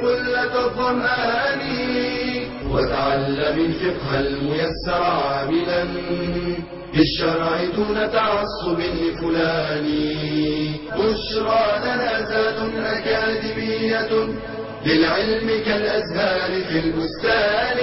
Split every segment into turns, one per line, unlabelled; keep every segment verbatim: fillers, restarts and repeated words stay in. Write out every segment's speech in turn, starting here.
قلة الظمآن وتعلم الفقه الميسر عاملا بالشرع دون تعصب لفلان. بشرى لنا ذات أكاديمية للعلم كالأزهار في البستان.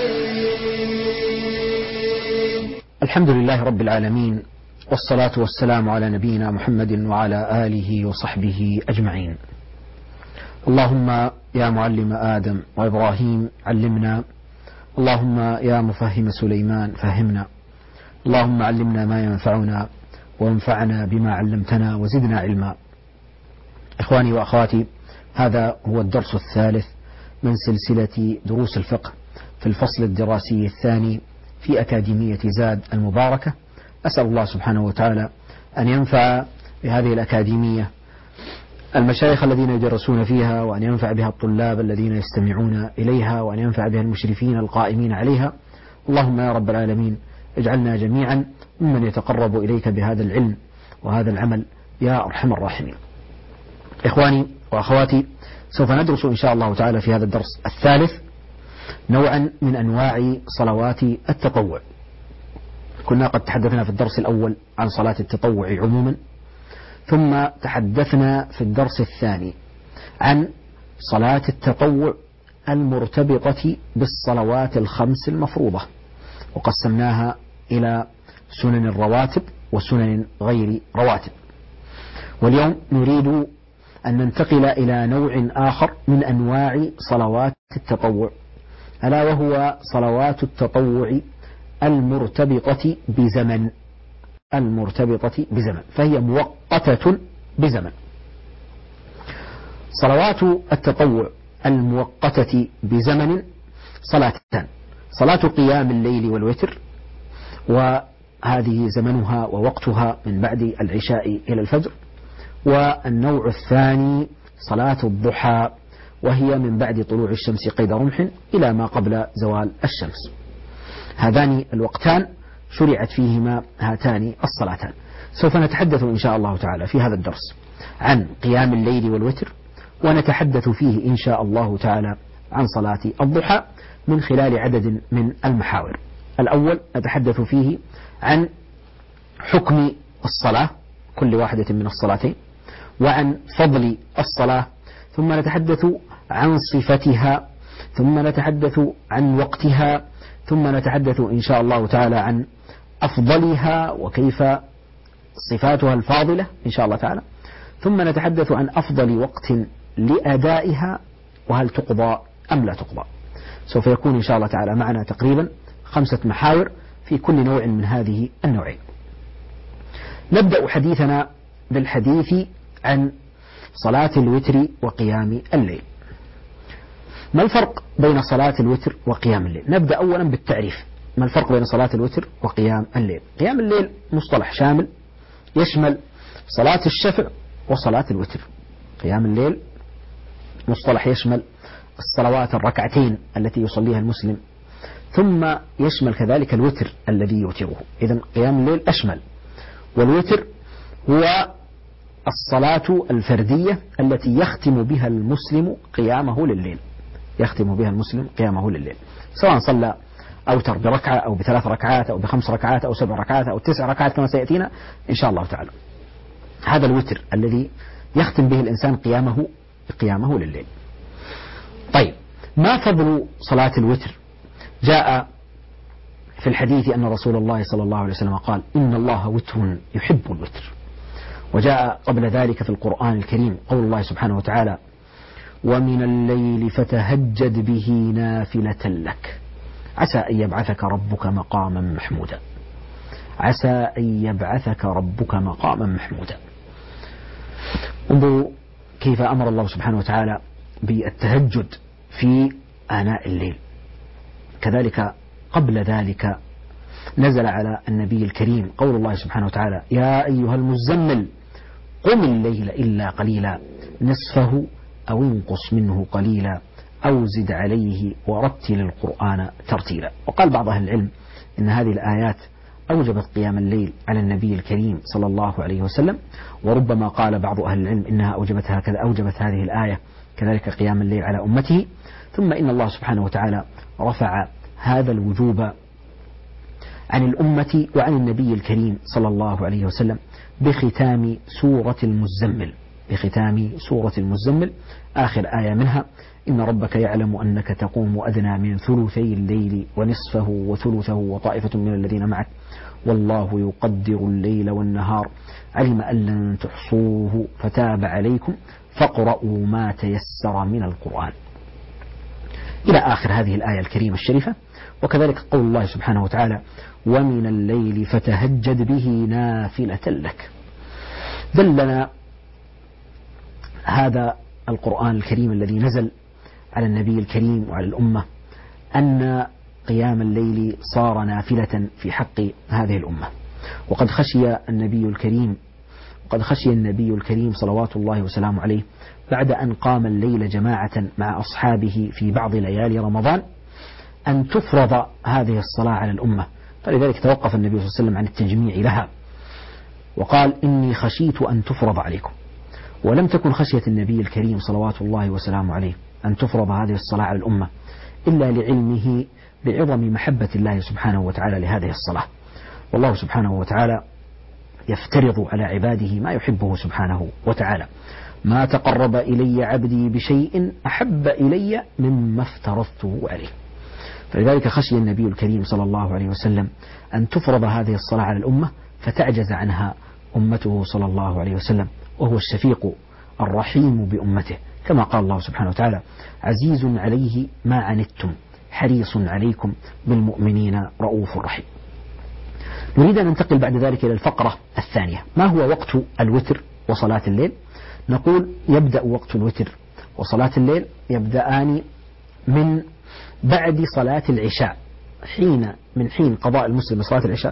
الحمد لله رب العالمين، والصلاة والسلام على نبينا محمد وعلى آله وصحبه أجمعين. اللهم يا معلم آدم وإبراهيم علمنا، اللهم يا مفهم سليمان فهمنا، اللهم علمنا ما ينفعنا وانفعنا بما علمتنا وزدنا علما. إخواني وأخواتي، هذا هو الدرس الثالث من سلسلة دروس الفقه في الفصل الدراسي الثاني في أكاديمية زاد المباركة. أسأل الله سبحانه وتعالى أن ينفع بهذه الأكاديمية المشايخ الذين يدرسون فيها، وأن ينفع بها الطلاب الذين يستمعون إليها، وأن ينفع بها المشرفين القائمين عليها. اللهم يا رب العالمين اجعلنا جميعا ممن يتقرب إليك بهذا العلم وهذا العمل يا أرحم الراحمين. إخواني وأخواتي، سوف ندرس إن شاء الله تعالى في هذا الدرس الثالث نوعا من أنواع صلوات التطوع. كنا قد تحدثنا في الدرس الأول عن صلاة التطوع عموما، ثم تحدثنا في الدرس الثاني عن صلاة التطوع المرتبطة بالصلوات الخمس المفروضة، وقسمناها إلى سنن الرواتب وسنن غير رواتب. واليوم نريد أن ننتقل إلى نوع آخر من أنواع صلوات التطوع، ألا وهو صلوات التطوع المرتبطة بزمن المرتبطة بزمن فهي مؤقتة بزمن. صلوات التطوع المؤقتة بزمن صلاتان: صلاة قيام الليل والوتر، وهذه زمنها ووقتها من بعد العشاء إلى الفجر. والنوع الثاني صلاة الضحى، وهي من بعد طلوع الشمس قيد رمح إلى ما قبل زوال الشمس. هذان الوقتان شرعت فيهما هاتان الصلاتان. سوف نتحدث إن شاء الله تعالى في هذا الدرس عن قيام الليل والوتر، ونتحدث فيه إن شاء الله تعالى عن صلاة الضحى من خلال عدد من المحاور. الأول نتحدث فيه عن حكم الصلاة، كل واحدة من الصلاتين، وعن فضل الصلاة، ثم نتحدث عن صفتها، ثم نتحدث عن وقتها، ثم نتحدث إن شاء الله تعالى عن أفضلها وكيف صفاتها الفاضلة إن شاء الله تعالى، ثم نتحدث عن أفضل وقت لأدائها وهل تقضى أم لا تقضى. سوف يكون إن شاء الله تعالى معنا تقريبا خمسة محاور في كل نوع من هذه النوعين. نبدأ حديثنا بالحديث عن صلاة الوتر وقيام الليل. ما الفرق بين صلاة الوتر وقيام الليل؟ نبدأ أولا بالتعريف. ما الفرق بين صلاة الوتر وقيام الليل؟ قيام الليل مصطلح شامل يشمل صلاة الشفع وصلاة الوتر. قيام الليل مصطلح يشمل الصلوات الركعتين التي يصليها المسلم، ثم يشمل كذلك الوتر الذي يوتره. إذن قيام الليل أشمل. والوتر هو الصلاة الفردية التي يختم بها المسلم قيامه لليل يختم بها المسلم قيامه لليل، سواء صلى أوتر بركعة أو بثلاث ركعات أو بخمس ركعات أو سبع ركعات أو تسع ركعات كما سيأتينا إن شاء الله تعالى. هذا الوتر الذي يختم به الإنسان قيامه قيامه لليل. طيب، ما فضل صلاة الوتر؟ جاء في الحديث أن رسول الله صلى الله عليه وسلم قال: إن الله وتر يحب الوتر. وجاء قبل ذلك في القرآن الكريم قول الله سبحانه وتعالى: ومن الليل فتهجد به نافلة لك عسى أن يبعثك ربك مقاما محمودا. عسى أن يبعثك ربك مقاما محمودا. انظروا كيف أمر الله سبحانه وتعالى بالتهجد في آناء الليل. كذلك قبل ذلك نزل على النبي الكريم قول الله سبحانه وتعالى: يا أيها المزمل قم الليل إلا قليلا نصفه أو انقص منه قليلا أو زد عليه ورتل القرآن ترتيلا. وقال بعض أهل العلم إن هذه الآيات أوجبت قيام الليل على النبي الكريم صلى الله عليه وسلم، وربما قال بعض أهل العلم إنها أوجبت هكذا أوجبت هذه الآية كذلك قيام الليل على أمته. ثم إن الله سبحانه وتعالى رفع هذا الوجوب عن الأمة وعن النبي الكريم صلى الله عليه وسلم بختام سورة المزمل بختام سورة المزمل آخر آية منها: إن ربك يعلم أنك تقوم أدنى من ثلثي الليل ونصفه وثلثه وطائفة من الذين معك والله يقدر الليل والنهار علم أن لن تحصوه فتاب عليكم فاقرؤوا ما تيسر من القرآن، إلى آخر هذه الآية الكريمة الشريفة. وكذلك قول الله سبحانه وتعالى: ومن الليل فتهجد به نافلة لك. دلنا هذا القرآن الكريم الذي نزل على النبي الكريم وعلى الأمة أن قيام الليل صار نافلة في حق هذه الأمة. وقد خشي النبي الكريم وقد خشي النبي الكريم صلوات الله وسلامه عليه بعد أن قام الليل جماعة مع أصحابه في بعض ليالي رمضان أن تفرض هذه الصلاة على الأمة، فلذلك توقف النبي صلى الله عليه وسلم عن التجميع لها وقال: إني خشيت أن تفرض عليكم. ولم تكن خشية النبي الكريم صلوات الله وسلامه عليه أن تفرض هذه الصلاة على الأمة إلا لعلمه بعظم محبة الله سبحانه وتعالى لهذه الصلاة. والله سبحانه وتعالى يفترض على عباده ما يحبه سبحانه وتعالى: ما تقرب إلي عبدي بشيء أحب إلي مما افترضته عليه. فلذلك خشي النبي الكريم صلى الله عليه وسلم أن تفرض هذه الصلاة على الأمة فتعجز عنها أمته صلى الله عليه وسلم، وهو الشفيق الرحيم بأمته، كما قال الله سبحانه وتعالى: عزيز عليه ما عنتم حريص عليكم بالمؤمنين رؤوف رحيم. نريد أن ننتقل بعد ذلك إلى الفقرة الثانية: ما هو وقت الوتر وصلاة الليل؟ نقول: يبدأ وقت الوتر وصلاة الليل يبدأان من بعد صلاة العشاء، حين من حين قضاء المسلم صلاة العشاء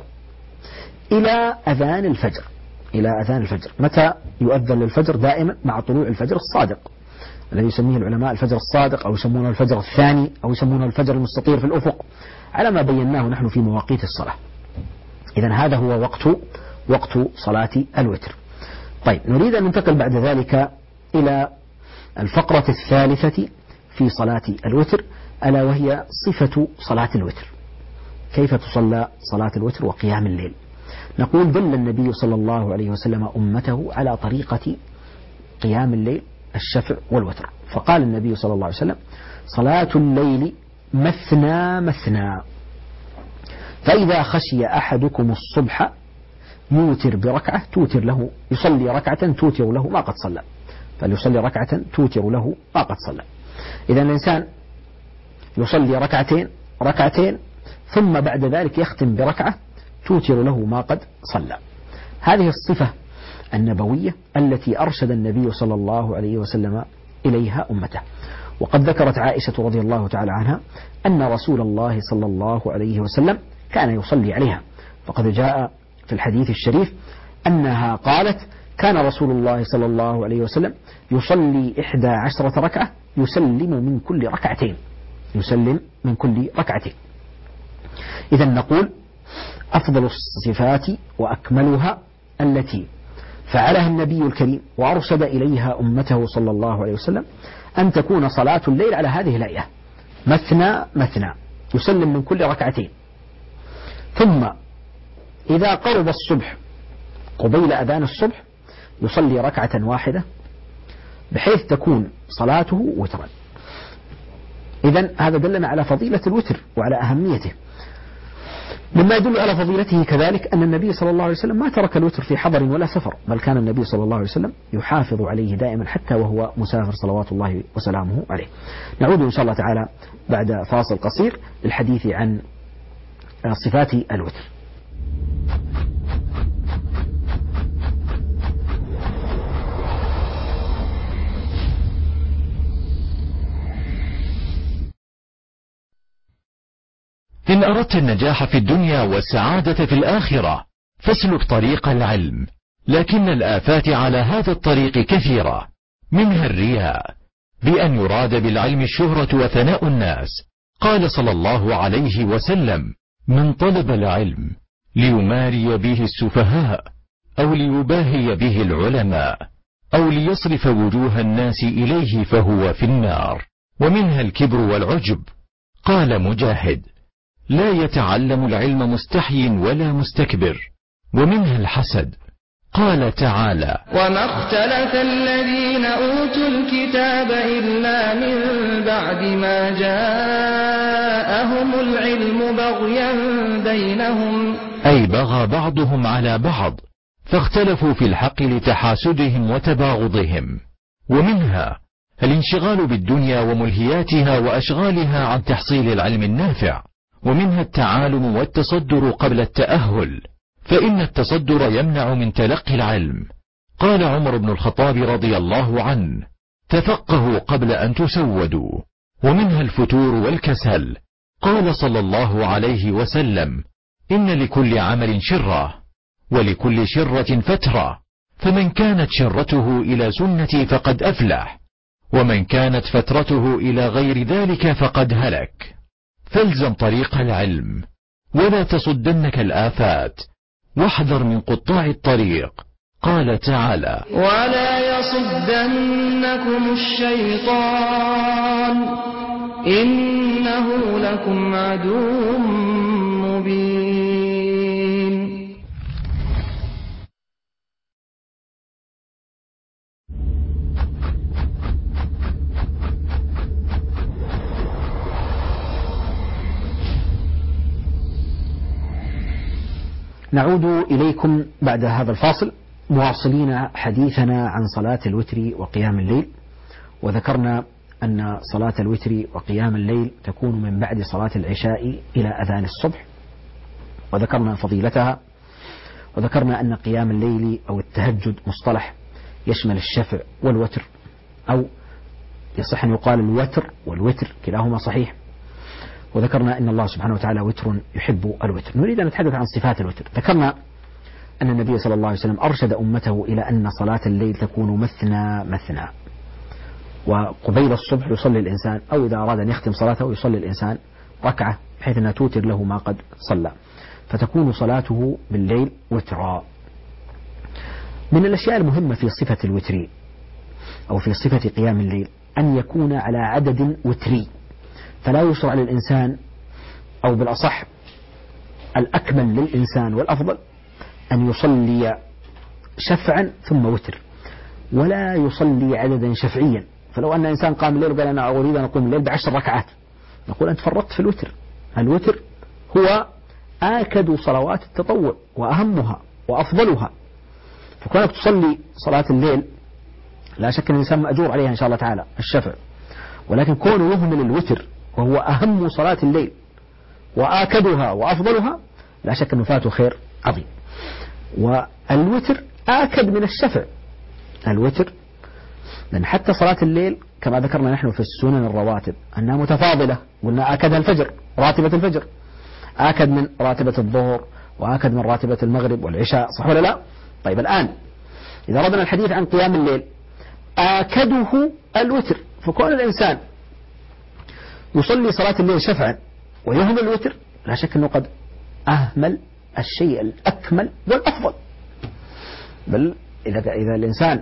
إلى أذان الفجر إلى أذان الفجر. متى يؤذن للفجر؟ دائما مع طلوع الفجر الصادق الذي يسميه العلماء الفجر الصادق، أو يسمونه الفجر الثاني، أو يسمونه الفجر المستطير في الأفق، على ما بيناه نحن في مواقيت الصلاة. إذن هذا هو وقت وقت صلاة الوتر. طيب، نريد أن ننتقل بعد ذلك إلى الفقرة الثالثة في صلاة الوتر، ألا وهي صفة صلاة الوتر. كيف تصلى صلاة الوتر وقيام الليل؟ نقول: دل النبي صلى الله عليه وسلم أمته على طريقة قيام الليل الشفع والوتر، فقال النبي صلى الله عليه وسلم: صلاة الليل مثنى مثنى، فإذا خشي أحدكم الصبح يوتر بركعة توتر له يصلي ركعة توتر له ما قد صلى، فليصلي ركعة توتر له ما قد صلى. إذا الإنسان يصلي ركعتين ركعتين ثم بعد ذلك يختم بركعة توتر له ما قد صلى. هذه الصفة النبوية التي أرشد النبي صلى الله عليه وسلم إليها أمته. وقد ذكرت عائشة رضي الله تعالى عنها أن رسول الله صلى الله عليه وسلم كان يصلي عليها، فقد جاء في الحديث الشريف أنها قالت: كان رسول الله صلى الله عليه وسلم يصلي إحدى عشرة ركعة يسلم من كل ركعتين يسلم من كل ركعتين. إذا نقول: أفضل الصفات وأكملها التي فعلها النبي الكريم وأرشد إليها أمته صلى الله عليه وسلم أن تكون صلاة الليل على هذه الهيئة: مثنى مثنى، يسلم من كل ركعتين، ثم إذا قرب الصبح قبيل أذان الصبح يصلي ركعة واحدة بحيث تكون صلاته وترا. إذن هذا دلنا على فضيلة الوتر وعلى أهميته. مما يدل على فضيلته كذلك أن النبي صلى الله عليه وسلم ما ترك الوتر في حضر ولا سفر، بل كان النبي صلى الله عليه وسلم يحافظ عليه دائما حتى وهو مسافر صلوات الله وسلامه عليه. نعود إن شاء الله تعالى بعد فاصل قصير للحديث عن صفات الوتر.
إن أردت النجاح في الدنيا والسعادة في الآخرة فاسلك طريق العلم، لكن الآفات على هذا الطريق كثيرة، منها الرياء بأن يراد بالعلم الشهرة وثناء الناس. قال صلى الله عليه وسلم: من طلب العلم ليماري به السفهاء أو ليباهي به العلماء أو ليصرف وجوه الناس إليه فهو في النار. ومنها الكبر والعجب. قال مجاهد: لا يتعلم العلم مستحي ولا مستكبر. ومنها الحسد. قال تعالى:
وما اختلف الذين أوتوا الكتاب إلا من بعد ما جاءهم العلم بغيا بينهم،
أي بغى بعضهم على بعض فاختلفوا في الحق لتحاسدهم وتباغضهم. ومنها الانشغال بالدنيا وملهياتها وأشغالها عن تحصيل العلم النافع. ومنها التعالم والتصدر قبل التأهل، فإن التصدر يمنع من تلقي العلم. قال عمر بن الخطاب رضي الله عنه: تفقهوا قبل أن تسودوا. ومنها الفتور والكسل. قال صلى الله عليه وسلم: إن لكل عمل شرة، ولكل شرة فترة، فمن كانت شرته إلى سنتي فقد أفلح، ومن كانت فترته إلى غير ذلك فقد هلك. فالزم طريق العلم ولا تصدنك الآفات، واحذر من قطاع الطريق. قال تعالى:
ولا يصدنكم الشيطان إنه لكم عدو مبين.
نعود إليكم بعد هذا الفاصل مواصلين حديثنا عن صلاة الوتر وقيام الليل. وذكرنا أن صلاة الوتر وقيام الليل تكون من بعد صلاة العشاء إلى أذان الصبح، وذكرنا فضيلتها، وذكرنا أن قيام الليل أو التهجد مصطلح يشمل الشفع والوتر، أو يصح أن يقال الوتر والوتر كلاهما صحيح. وذكرنا أن الله سبحانه وتعالى وتر يحب الوتر. نريد أن نتحدث عن صفات الوتر. ذكرنا أن النبي صلى الله عليه وسلم أرشد أمته إلى أن صلاة الليل تكون مثنى مثنى، وقبيل الصبح يصلي الإنسان، أو إذا أراد أن يختم صلاته يصلي الإنسان ركعة بحيث أنها توتر له ما قد صلى، فتكون صلاته بالليل وترا. من الأشياء المهمة في صفة الوتر أو في صفة قيام الليل أن يكون على عدد وتري، فلا يشرع للإنسان، أو بالأصح الأكمل للإنسان والأفضل أن يصلي شفعا ثم وتر، ولا يصلي عددا شفعيا. فلو أن إنسان قام الليل وقال أنا أريد أن أقوم الليل بعشر ركعات، نقول أنت فرطت في الوتر. الوتر هو آكد صلوات التطوع وأهمها وأفضلها، فكونك تصلي صلاة الليل لا شك أن الإنسان مأجور عليها إن شاء الله تعالى الشفع، ولكن كونه يهمل الوتر وهو أهم صلاة الليل وآكدها وأفضلها لا شك أنه فاته خير عظيم. والوتر آكد من الشفع. الوتر لأن حتى صلاة الليل كما ذكرنا نحن في السنن الرواتب أنها متفاضلة، قلنا آكدها الفجر، راتبة الفجر آكد من راتبة الظهر، وآكد من راتبة المغرب والعشاء، صح ولا لا؟ طيب الآن إذا أردنا الحديث عن قيام الليل آكده الوتر، فكون الإنسان يصلي صلاة الليل شفعا ويهمل الوتر لا شك أنه قد أهمل الشيء الأكمل والأفضل. بل إذا إذا الإنسان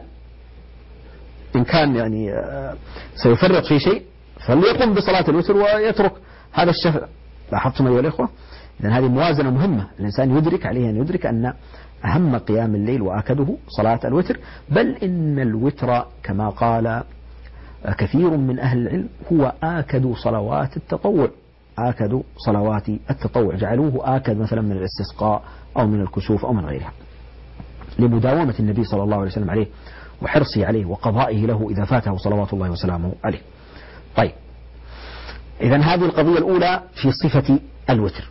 إن كان يعني سيفرط في شيء فليقم بصلاة الوتر ويترك هذا الشفع. لاحظتم أيها الإخوة؟ إذن هذه موازنة مهمة، الإنسان يدرك عليه أن يدرك أن أهم قيام الليل وآكده صلاة الوتر، بل إن الوتر كما قال كثير من أهل العلم هو آكد صلوات التطوع. آكد صلوات التطوع جعلوه آكد مثلا من الاستسقاء أو من الكسوف أو من غيرها، لمداومة النبي صلى الله عليه وسلم عليه وحرصه عليه وقضائه له إذا فاته صلوات الله وسلامه عليه. طيب إذن هذه القضية الأولى في صفة الوتر،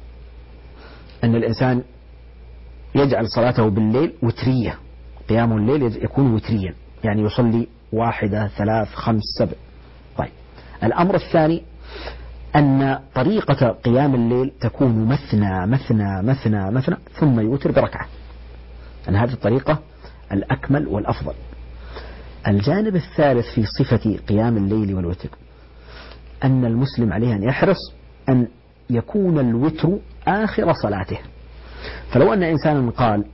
أن الإنسان يجعل صلاته بالليل وترية، قيام الليل يكون وتريا، يعني يصلي واحدة ثلاث خمس سبع. طيب الأمر الثاني أن طريقة قيام الليل تكون مثنى مثنى مثنى مثنى ثم يوتر بركعة، أن هذه الطريقة الأكمل والأفضل. الجانب الثالث في صفة قيام الليل والوتر أن المسلم عليه أن يحرص أن يكون الوتر آخر صلاته. فلو أن إنسانا قال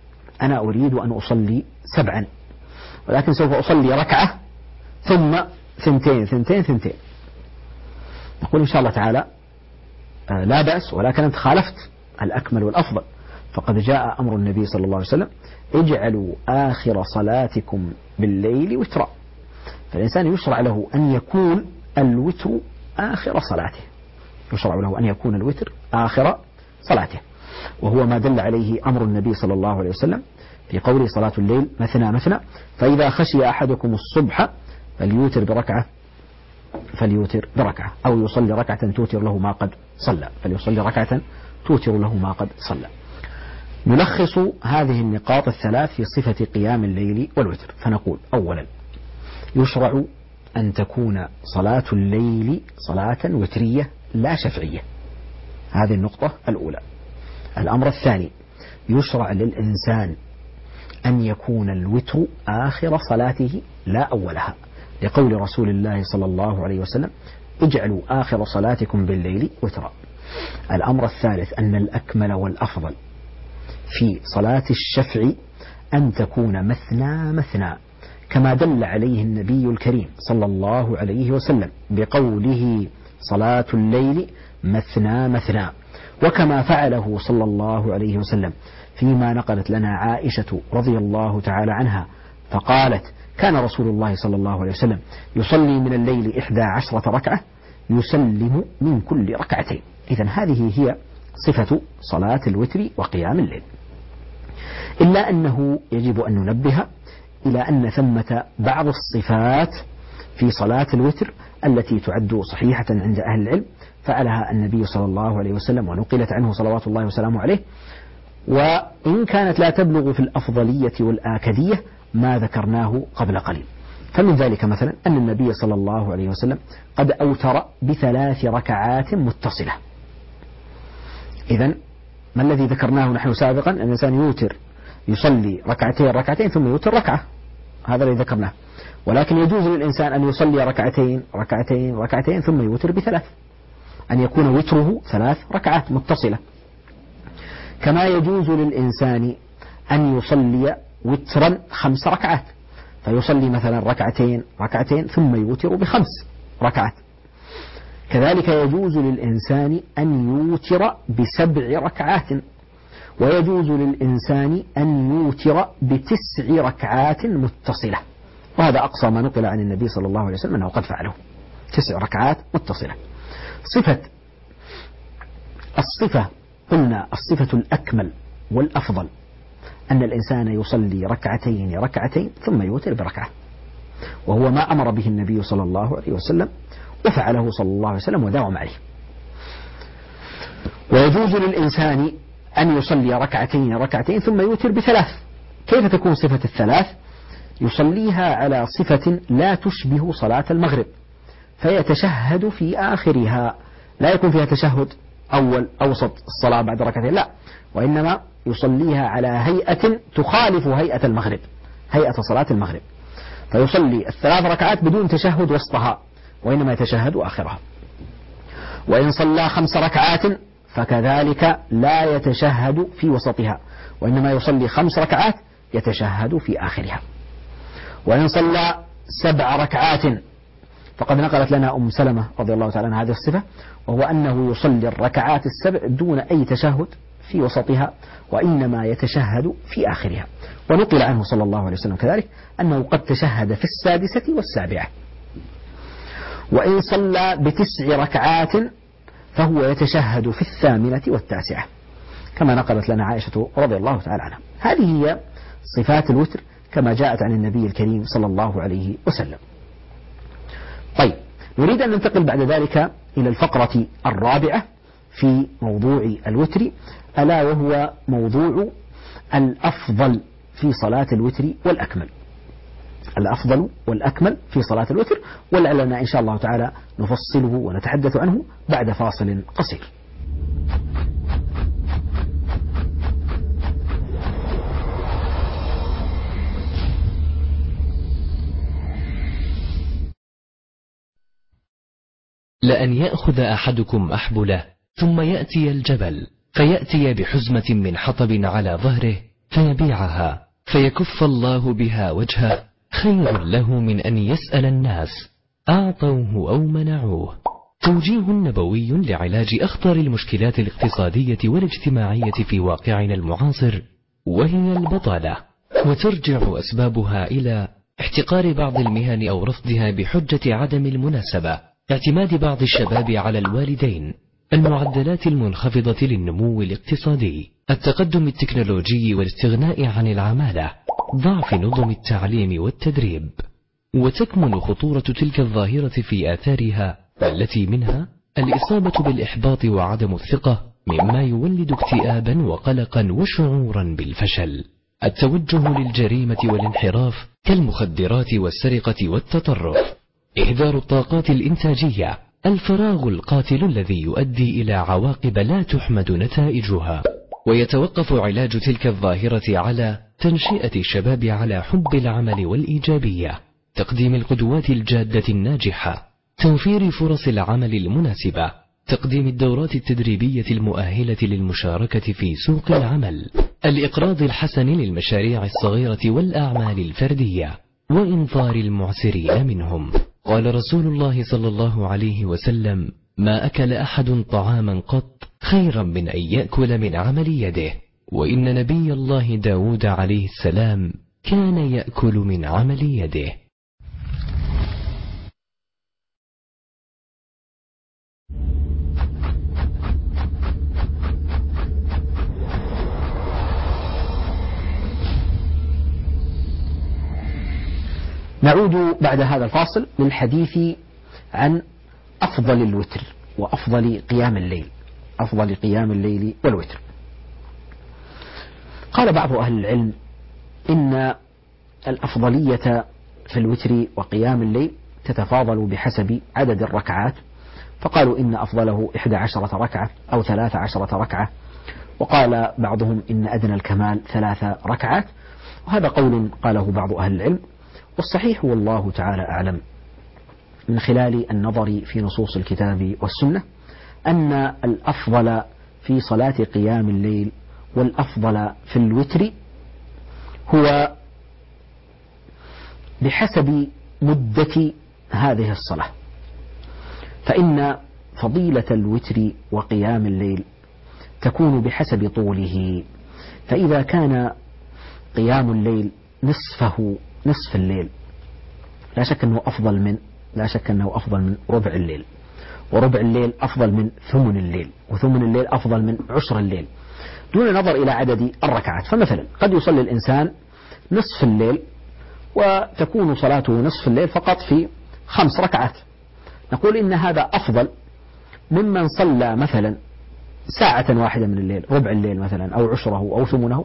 أنا أريد أن أصلي سبعا ولكن سوف أصلي ركعة ثم ثنتين ثنتين ثنتين، نقول إن شاء الله تعالى لا بأس، ولكن أنت خالفت الأكمل والأفضل، فقد جاء أمر النبي صلى الله عليه وسلم اجعلوا آخر صلاتكم بالليل وترا، فالإنسان يشرع له أن يكون الوتر آخر صلاته، يشرع له أن يكون الوتر آخر صلاته، وهو ما دل عليه أمر النبي صلى الله عليه وسلم في قوله صلاة الليل مثنى مثنى، فإذا خشي أحدكم الصبح فليوتر بركعة فليوتر بركعة، أو يصلي ركعة توتر له ما قد صلى، فليصلي ركعة توتر له ما قد صلى. نلخص هذه النقاط الثلاث في صفة قيام الليل والوتر، فنقول أولا يشرع أن تكون صلاة الليل صلاة وترية لا شفعية، هذه النقطة الأولى. الأمر الثاني يشرع للإنسان أن يكون الوتر آخر صلاته لا أولها، لقول رسول الله صلى الله عليه وسلم اجعلوا آخر صلاتكم بالليل وترا. الأمر الثالث أن الأكمل والأفضل في صلاة الشفع أن تكون مثنى مثنى، كما دل عليه النبي الكريم صلى الله عليه وسلم بقوله صلاة الليل مثنى مثنى، وكما فعله صلى الله عليه وسلم فيما نقلت لنا عائشة رضي الله تعالى عنها فقالت كان رسول الله صلى الله عليه وسلم يصلي من الليل إحدى عشرة ركعة يسلم من كل ركعتين. إذن هذه هي صفة صلاة الوتر وقيام الليل، إلا أنه يجب أن ننبه إلى أن ثمة بعض الصفات في صلاة الوتر التي تعد صحيحة عند أهل العلم فعلها النبي صلى الله عليه وسلم ونقلت عنه صلوات الله وسلامه عليه، وإن كانت لا تبلغ في الأفضلية والآكدية ما ذكرناه قبل قليل. فمن ذلك مثلا أن النبي صلى الله عليه وسلم قد أوتر بثلاث ركعات متصلة. إذن ما الذي ذكرناه نحن سابقا؟ أن الإنسان يوتر يصلي ركعتين ركعتين ثم يوتر ركعة، هذا الذي ذكرناه، ولكن يجوز للإنسان أن يصلي ركعتين ركعتين ركعتين ثم يوتر بثلاث، أن يكون وتره ثلاث ركعات متصلة. كما يجوز للإنسان أن يصلي وترا خمس ركعات، فيصلي مثلا ركعتين ركعتين ثم يوتر بخمس ركعات. كذلك يجوز للإنسان أن يوتر بسبع ركعات، ويجوز للإنسان أن يوتر بتسع ركعات متصلة، وهذا أقصى ما نقل عن النبي صلى الله عليه وسلم أنه قد فعله، تسع ركعات متصلة. صفة الصفة قلنا الصفة الأكمل والأفضل أن الإنسان يصلي ركعتين ركعتين ثم يوتر بركعة، وهو ما أمر به النبي صلى الله عليه وسلم وفعله صلى الله عليه وسلم وداوم عليه. ويجوز للإنسان أن يصلي ركعتين ركعتين ثم يوتر بثلاث. كيف تكون صفة الثلاث؟ يصليها على صفة لا تشبه صلاة المغرب، فيتشهد في آخرها، لا يكون فيها تشهد أول أوسط الصلاة بعد ركعتين، لا، وإنما يصليها على هيئة تخالف هيئة المغرب، هيئة صلاة المغرب، فيصلي الثلاث ركعات بدون تشهد وسطها، وإنما يتشهد آخرها. وإن صلى خمس ركعات فكذلك لا يتشهد في وسطها، وإنما يصلي خمس ركعات يتشهد في آخرها. وإن صلى سبع ركعات فقد نقلت لنا أم سلمة رضي الله تعالى عنها هذه الصفة، وهو أنه يصلي الركعات السبع دون أي تشهد في وسطها، وإنما يتشهد في آخرها. ونقل عنه صلى الله عليه وسلم كذلك أنه قد تشهد في السادسة والسابعة. وإن صلى بتسع ركعات فهو يتشهد في الثامنة والتاسعة، كما نقلت لنا عائشة رضي الله تعالى عنها. هذه هي صفات الوتر كما جاءت عن النبي الكريم صلى الله عليه وسلم. طيب، نريد أن ننتقل بعد ذلك إلى الفقرة الرابعة في موضوع الوتر، ألا وهو موضوع الأفضل في صلاة الوتر والأكمل. الأفضل والأكمل في صلاة الوتر، ولعلنا إن شاء الله تعالى نفصله ونتحدث عنه بعد فاصل قصير.
لأن يأخذ أحدكم أحبله ثم يأتي الجبل فيأتي بحزمة من حطب على ظهره فيبيعها فيكف الله بها وجهه خير له من أن يسأل الناس
أعطوه أو منعوه. توجيه نبوي لعلاج أخطر المشكلات الاقتصادية والاجتماعية في واقعنا المعاصر، وهي البطالة، وترجع أسبابها إلى احتقار بعض المهن أو رفضها بحجة عدم المناسبة، اعتماد بعض الشباب على الوالدين، المعدلات المنخفضة للنمو الاقتصادي، التقدم التكنولوجي والاستغناء عن العمالة، ضعف نظم التعليم والتدريب. وتكمن خطورة تلك الظاهرة في آثارها التي منها الإصابة بالإحباط وعدم الثقة، مما يولد اكتئابا وقلقا وشعورا بالفشل، التوجه للجريمة والانحراف كالمخدرات والسرقة والتطرف، إهدار الطاقات الإنتاجية، الفراغ القاتل الذي يؤدي إلى عواقب لا تحمد نتائجها. ويتوقف علاج تلك الظاهرة على تنشئة الشباب على حب العمل والإيجابية، تقديم القدوات الجادة الناجحة، توفير فرص العمل المناسبة، تقديم الدورات التدريبية المؤهلة للمشاركة في سوق العمل، الإقراض الحسن للمشاريع الصغيرة والأعمال الفردية، وإنظار المعسرين منهم. قال رسول الله صلى الله عليه وسلم: ما أكل أحد طعاما قط خيرا من أن يأكل من عمل يده. وإن نبي الله داود عليه السلام كان يأكل من عمل يده.
نعود بعد هذا الفاصل للحديث عن أفضل الوتر وأفضل قيام الليل، أفضل قيام الليل والوتر. قال بعض أهل العلم إن الأفضلية في الوتر وقيام الليل تتفاضل بحسب عدد الركعات، فقالوا إن أفضله إحدى عشرة ركعة أو ثلاث عشرة ركعة، وقال بعضهم إن أدنى الكمال ثلاث ركعات، وهذا قول قاله بعض أهل العلم. والصحيح والله تعالى أعلم من خلال النظر في نصوص الكتاب والسنة أن الأفضل في صلاة قيام الليل والأفضل في الوتر هو بحسب مدة هذه الصلاة، فإن فضيلة الوتر وقيام الليل تكون بحسب طوله، فإذا كان قيام الليل نصفه نصف الليل لا شك أنه أفضل من لا شك أنه أفضل من ربع الليل، وربع الليل أفضل من ثمن الليل، وثمن الليل أفضل من عشر الليل، دون نظر إلى عدد الركعات. فمثلا قد يصلي الإنسان نصف الليل وتكون صلاته نصف الليل فقط في خمس ركعات، نقول إن هذا أفضل ممن صلى مثلا ساعة واحدة من الليل، ربع الليل مثلا أو عشره أو ثمنه،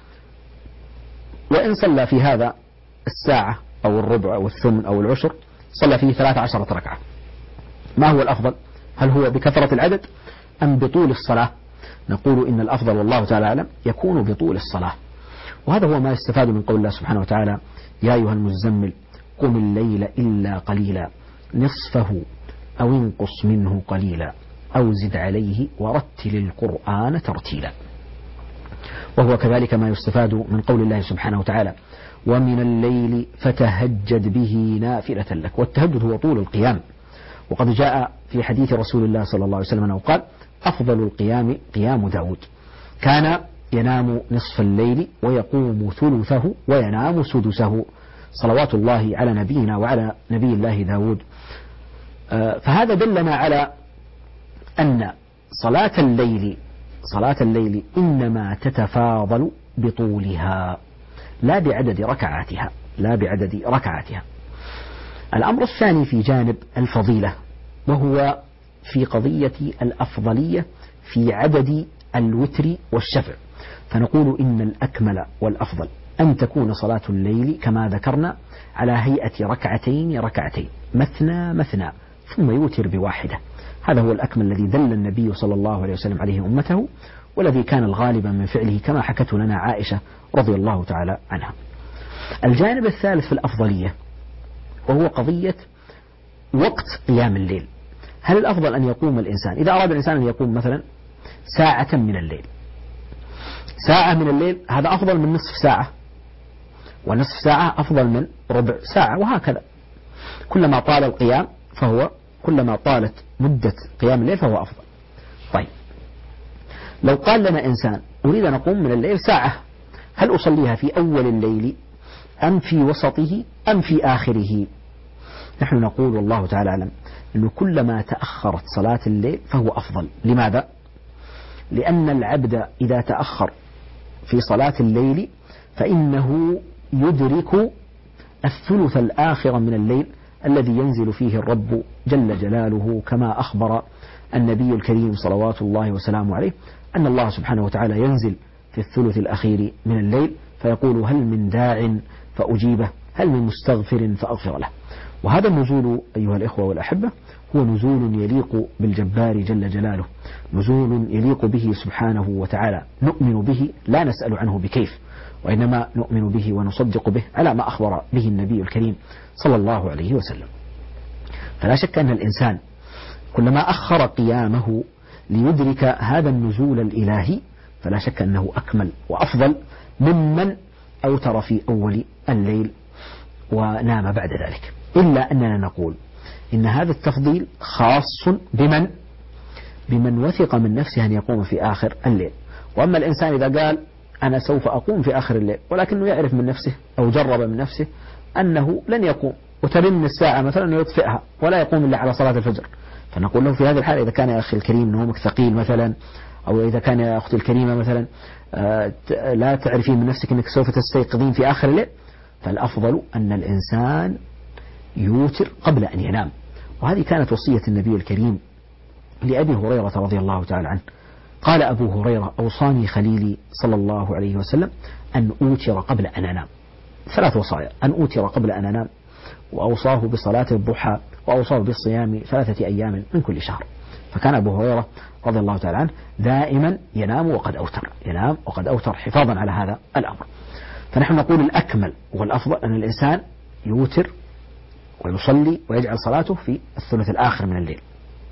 وإن صلى في هذا الساعة أو الربع أو الثمن أو العشر صلى فيه ثلاث عشرة ركعة. ما هو الأفضل؟ هل هو بكثرة العدد أم بطول الصلاة؟ نقول إن الأفضل والله تعالى أعلم يكون بطول الصلاة، وهذا هو ما يستفاد من قول الله سبحانه وتعالى: يا أيها المزمل قم الليل إلا قليلا نصفه أو انقص منه قليلا أو زد عليه ورتل القرآن ترتيلا. وهو كذلك ما يستفاد من قول الله سبحانه وتعالى: ومن الليل فتهجد به نافلة لك. والتهجد هو طول القيام، وقد جاء في حديث رسول الله صلى الله عليه وسلم أنه قال: أفضل القيام قيام داود، كان ينام نصف الليل ويقوم ثلثه وينام سدسه، صلوات الله على نبينا وعلى نبي الله داود. فهذا دلنا على أن صلاة الليل صلاة الليل إنما تتفاضل بطولها لا بعدد ركعاتها لا بعدد ركعاتها. الأمر الثاني في جانب الفضيلة، وهو في قضية الأفضلية في عدد الوتر والشفع، فنقول إن الأكمل والأفضل أن تكون صلاة الليل كما ذكرنا على هيئة ركعتين ركعتين مثنى مثنى ثم يوتر بواحدة. هذا هو الأكمل الذي دل النبي صلى الله عليه وسلم عليه أمته، والذي كان الغالبا من فعله كما حكته لنا عائشة رضي الله تعالى عنها. الجانب الثالث في الأفضلية وهو قضية وقت قيام الليل. هل الأفضل أن يقوم الإنسان إذا أراد الإنسان أن يقوم مثلا ساعة من الليل، ساعة من الليل هذا أفضل من نصف ساعة، ونصف ساعة أفضل من ربع ساعة، وهكذا. كلما طال القيام فهو كلما طالت مدة قيام الليل فهو أفضل. طيب لو قال لنا إنسان أريد أن أقوم من الليل ساعة، هل أصليها في أول الليل أم في وسطه أم في آخره؟ نحن نقول والله تعالى أعلم أنه كلما تأخرت صلاة الليل فهو أفضل. لماذا؟ لأن العبد إذا تأخر في صلاة الليل فإنه يدرك الثلث الآخر من الليل الذي ينزل فيه الرب جل جلاله، كما أخبر النبي الكريم صلوات الله وسلامه عليه أن الله سبحانه وتعالى ينزل في الثلث الأخير من الليل فيقول هل من داع فأجيبه، هل من مستغفر فأغفر له. وهذا النزول أيها الإخوة والأحبة هو نزول يليق بالجبار جل جلاله، نزول يليق به سبحانه وتعالى، نؤمن به لا نسأل عنه بكيف، وإنما نؤمن به ونصدق به على ما أخبر به النبي الكريم صلى الله عليه وسلم. فلا شك أن الإنسان كلما أخر قيامه ليدرك هذا النزول الإلهي فلا شك أنه أكمل وأفضل ممن أوتر في أول الليل ونام بعد ذلك. إلا أننا نقول إن هذا التفضيل خاص بمن بمن وثق من نفسه أن يقوم في آخر الليل. وأما الإنسان إذا قال أنا سوف أقوم في آخر الليل ولكنه يعرف من نفسه أو جرب من نفسه أنه لن يقوم وترن الساعة مثلا يطفئها ولا يقوم إلا على صلاة الفجر، فنقول له في هذه الحالة إذا كان يا أخي الكريم نومك ثقيل مثلا، أو إذا كان يا أختي الكريمة مثلا لا تعرفين من نفسك أنك سوف تستيقظين في آخر الليل، فالأفضل أن الإنسان يوتر قبل أن ينام. وهذه كانت وصية النبي الكريم لأبي هريرة رضي الله تعالى عنه. قال أبو هريرة أوصاني خليلي صلى الله عليه وسلم أن أوتر قبل أن أنام. ثلاث وصايا: أن أوتر قبل أن أنام، وأوصاه بصلاة الضحى، وأوصاه بالصيام ثلاثة أيام من كل شهر. فكان أبو هريرة رضي الله تعالى عنه دائما ينام وقد أوتر، ينام وقد أوتر حفاظا على هذا الأمر. فنحن نقول الأكمل والأفضل أن الإنسان يوتر ويصلي ويجعل صلاته في الثلث الآخر من الليل.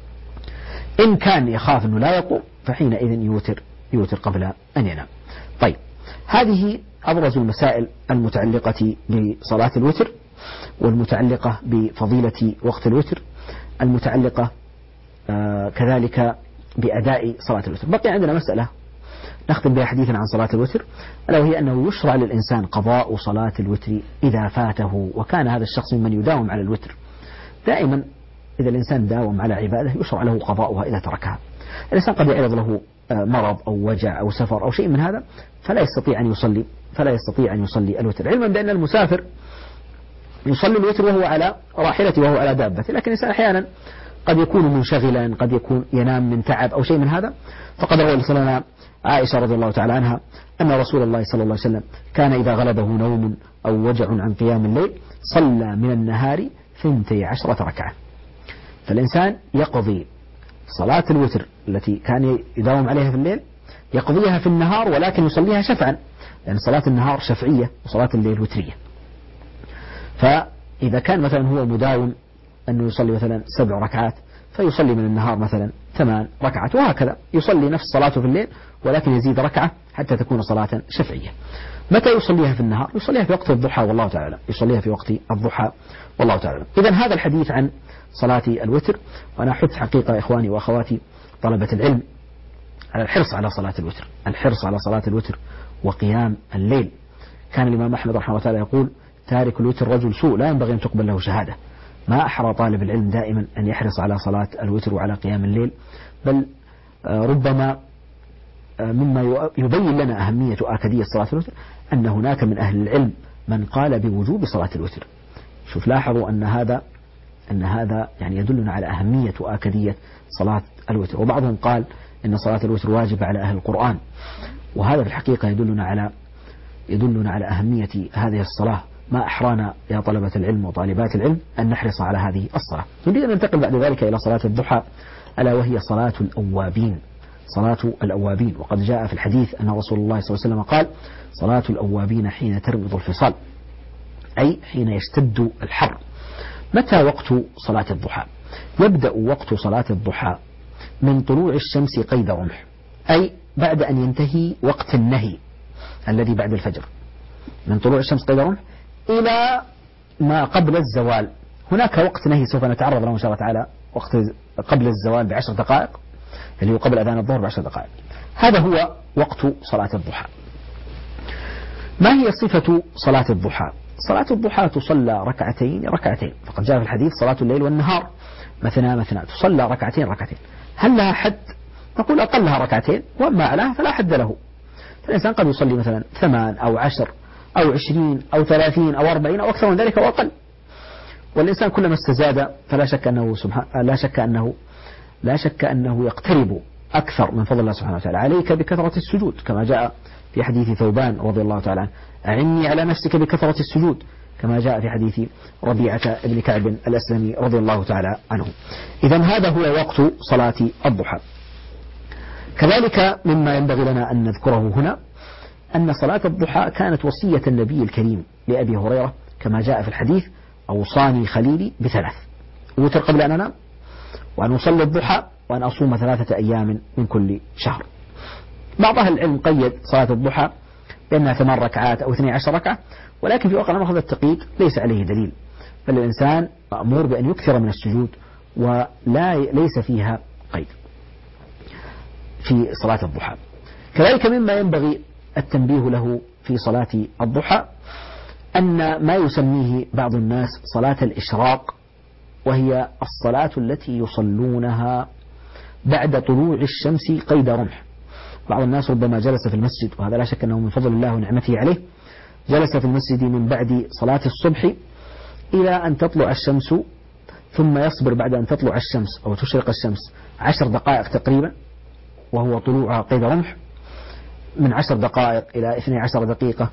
إن كان يخاف أنه لا يقوم فحينئذ يوتر يوتر قبل أن ينام. طيب هذه أبرز المسائل المتعلقة بصلاة الوتر، والمتعلقة بفضيلة وقت الوتر، المتعلقة آه كذلك بأداء صلاة الوتر. بقي عندنا مسألة نختم بها حديثا عن صلاة الوتر، ألا وهي أنه يشرع للإنسان قضاء صلاة الوتر إذا فاته وكان هذا الشخص ممن يداوم على الوتر. دائما إذا الإنسان داوم على عبادة يشرع له قضاؤها إذا تركها. الإنسان قد يعرض له مرض أو وجع أو سفر أو شيء من هذا فلا يستطيع أن يصلي فلا يستطيع أن يصلي الوتر، علما بأن المسافر يصلي الوتر وهو على راحلته وهو على دابته، لكن الإنسان أحيانا قد يكون منشغلا، قد يكون ينام من تعب أو شيء من هذا. فقد روى لنا عائشة رضي الله تعالى عنها أن رسول الله صلى الله عليه وسلم كان إذا غلبه نوم أو وجع عن قيام الليل صلى من النهار ثنتي عشرة ركعة. فالإنسان يقضي صلاة الوتر التي كان يداوم عليها في الليل يقضيها في النهار، ولكن يصليها شفعا، لأن صلاة النهار شفعية وصلاة الليل وترية. فإذا كان مثلا هو مداوم أنه يصلي مثلا سبع ركعات فيصلي من النهار مثلا ثمان ركعات، وهكذا يصلي نفس صلاته في الليل ولكن يزيد ركعة حتى تكون صلاة شفعية. متى يصليها في النهار؟ يصليها في وقت الضحى والله تعالى، يصليها في وقت الضحى والله تعالى. إذا هذا الحديث عن صلاة الوتر، وأنا أحث حقيقة إخواني وأخواتي طلبة العلم على الحرص على صلاة الوتر، الحرص على صلاة الوتر وقيام الليل. كان الإمام أحمد رحمه الله تعالى يقول: تارك الوتر رجل سوء لا ينبغي أن تقبل له شهادة. ما أحرى طالب العلم دائما أن يحرص على صلاة الوتر وعلى قيام الليل، بل ربما مما يبين لنا أهمية وآكدية صلاة الوتر أن هناك من أهل العلم من قال بوجوب صلاة الوتر. شوف لاحظوا أن هذا أن هذا يعني يدلنا على أهمية وآكدية صلاة الوتر. وبعضهم قال إن صلاة الوتر واجبة على أهل القرآن، وهذا في الحقيقة يدلنا على يدلنا على أهمية هذه الصلاة. ما أحرانا يا طلبة العلم وطالبات العلم أن نحرص على هذه الصلاة. نريد أن ننتقل بعد ذلك إلى صلاة الضحى، ألا وهي صلاة الأوابين، صلاة الأوابين. وقد جاء في الحديث أن رسول الله صلى الله عليه وسلم قال: صلاة الأوابين حين ترمض الفصال، أي حين يشتد الحر. متى وقت صلاة الضحى؟ يبدأ وقت صلاة الضحى من طلوع الشمس قيد رمح، أي بعد أن ينتهي وقت النهي الذي بعد الفجر، من طلوع الشمس قيد رمح إلى ما قبل الزوال. هناك وقت نهي سوف نتعرض له إن شاء الله تعالى، وقت قبل الزوال بعشر دقائق اللي هو قبل أذان الظهر بعشر دقائق. هذا هو وقت صلاة الضحى. ما هي صفة صلاة الضحى؟ صلاة الضحى تصلى ركعتين ركعتين، فقد جاء في الحديث صلاة الليل والنهار مثنى مثنى، تصلى ركعتين ركعتين. هل لها حد؟ نقول أقلها ركعتين، وأما أعلاها فلا حد له. فالإنسان قد يصلي مثلا ثمان أو عشر أو عشرين أو ثلاثين أو أربعين أو أكثر من ذلك أو أقل. والإنسان كلما استزاد فلا شك أنه سبحان لا شك أنه لا شك أنه يقترب أكثر من فضل الله سبحانه وتعالى. عليك بكثرة السجود كما جاء في حديث ثوبان رضي الله تعالى عنه، أعني على نفسك بكثرة السجود كما جاء في حديث ربيعة بن كعب الأسلمي رضي الله تعالى عنه. إذن هذا هو وقت صلاة الضحى. كذلك مما ينبغي لنا أن نذكره هنا أن صلاة الضحى كانت وصية النبي الكريم لأبي هريرة كما جاء في الحديث: أوصاني خليلي بثلاث: أوتر قبل أن أنام، وأن أصلي الضحى، وأن أصوم ثلاثة أيام من كل شهر. بعض أهل العلم قيد صلاة الضحى بأنها ثمان ركعات أو اثني عشر ركعة، ولكن في واقع الأمر هذا التقييد ليس عليه دليل، بل الإنسان مأمور بأن يكثر من السجود ولا ليس فيها قيد في صلاة الضحى. كذلك مما ينبغي التنبيه له في صلاة الضحى أن ما يسميه بعض الناس صلاة الإشراق، وهي الصلاة التي يصلونها بعد طلوع الشمس قيد رمح. بعض الناس ربما جلس في المسجد، وهذا لا شك أنه من فضل الله ونعمته عليه، جلس في المسجد من بعد صلاة الصبح إلى أن تطلع الشمس، ثم يصبر بعد أن تطلع الشمس أو تشرق الشمس عشر دقائق تقريبا، وهو طلوعها قيد رمح، من عشر دقائق إلى اثني عشر دقيقة،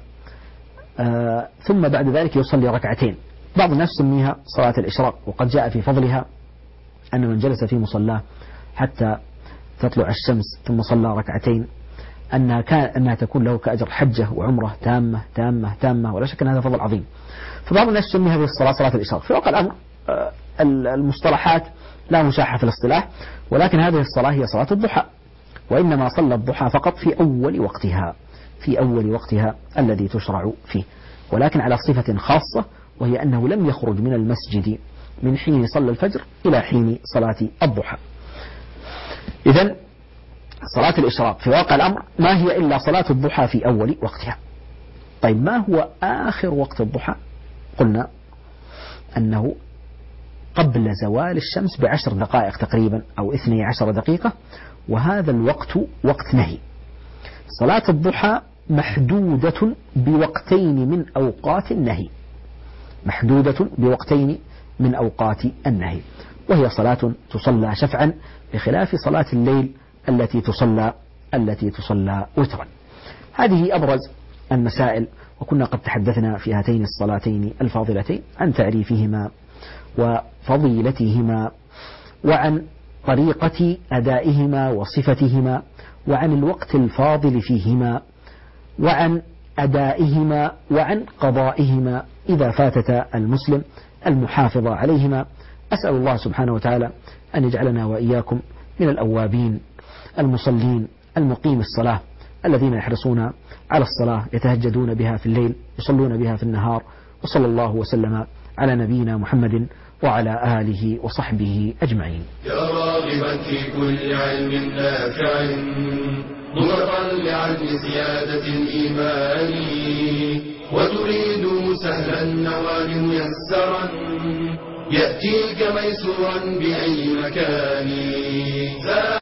آه ثم بعد ذلك يصلي ركعتين. بعض الناس يسميها صلاة الإشراق، وقد جاء في فضلها أن من جلس في مصلاه حتى تطلع الشمس ثم صلى ركعتين أنها كان أنها تكون له كأجر حجة وعمرة تامة تامة تامة، ولا شك أن هذا فضل عظيم. فبعض الناس يسمي هذه الصلاة صلاة الإشراق. في واقع الأمر آه المصطلحات لا مشاحة في الاصطلاح، ولكن هذه الصلاة هي صلاة الضحى، وإنما صلى الضحى فقط في أول وقتها، في أول وقتها الذي تشرع فيه، ولكن على صفة خاصة، وهي أنه لم يخرج من المسجد من حين صلى الفجر إلى حين صلاة الضحى. إذن صلاة الإشراق في واقع الأمر ما هي إلا صلاة الضحى في أول وقتها. طيب ما هو آخر وقت الضحى؟ قلنا أنه قبل زوال الشمس بعشر دقائق تقريبا أو اثني عشر دقيقة، وهذا الوقت وقت نهي. صلاة الضحى محدودة بوقتين من أوقات النهي، محدودة بوقتين من أوقات النهي، وهي صلاة تصلى شفعا بخلاف صلاة الليل التي تصلى التي تصلى وترا. هذه أبرز المسائل، وكنا قد تحدثنا في هاتين الصلاتين الفاضلتين عن تعريفهما وفضيلتهما، وعن طريقة أدائهما وصفتهما، وعن الوقت الفاضل فيهما، وعن أدائهما، وعن قضائهما إذا فاتت المسلم المحافظة عليهما. أسأل الله سبحانه وتعالى أن يجعلنا وإياكم من الأوابين المصلين المقيم الصلاة الذين يحرصون على الصلاة، يتهجدون بها في الليل، يصلون بها في النهار. وصلى الله وسلم على نبينا محمد وعلى آله وصحبه أجمعين.
يا راغبا في كل علم نافع متطلعا لزيادة الإيمان، وتريد سهلا النوال ميسرا يأتيك ميسورا بأي مكان.